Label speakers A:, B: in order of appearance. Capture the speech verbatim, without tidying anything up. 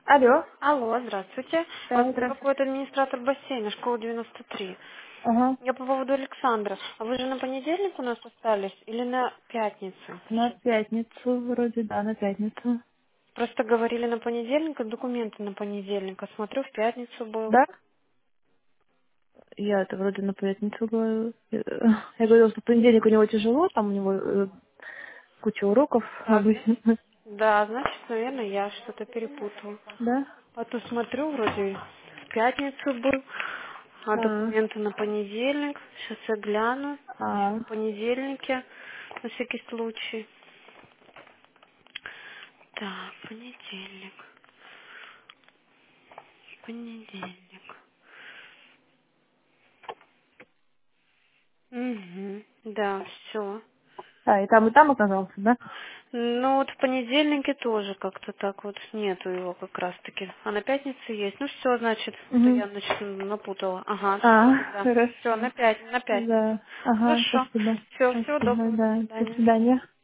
A: Алло.
B: Алло, здравствуйте. Вас
A: Да, здравствуйте.
B: беспокоит администратор бассейна, школа девяносто три.
A: Ага.
B: Я по поводу Александра. А вы же на понедельник у нас остались или на пятницу?
A: На пятницу вроде, да, на пятницу.
B: Просто говорили на понедельник, а документы на понедельник. А смотрю, в пятницу был.
A: Да? Я это вроде на пятницу говорю. Э, Я говорила, что в понедельник у него тяжело, там у него э, куча уроков
B: Так,
A: обычно.
B: значит, да, значит, наверное, я что-то перепутала.
A: Да?
B: А то смотрю, вроде в пятницу был, а
A: А,
B: документы на понедельник. Сейчас я гляну.
A: а,
B: В понедельнике, на всякий случай. Так, понедельник. Понедельник. Угу. Да, все.
A: а, и там, и там оказался, да?
B: Ну вот в понедельнике тоже как-то так вот нету его как раз таки. А на пятнице есть. Ну все, значит, это
A: Угу.
B: я значит, напутала. Ага, все
A: А,
B: тогда. Все,
A: хорошо.
B: на пять, на пятницу.
A: Да. Ага,
B: Хорошо.
A: спасибо.
B: Все, всего
A: Спасибо,
B: доброго, до
A: да. До
B: свидания.
A: свидания.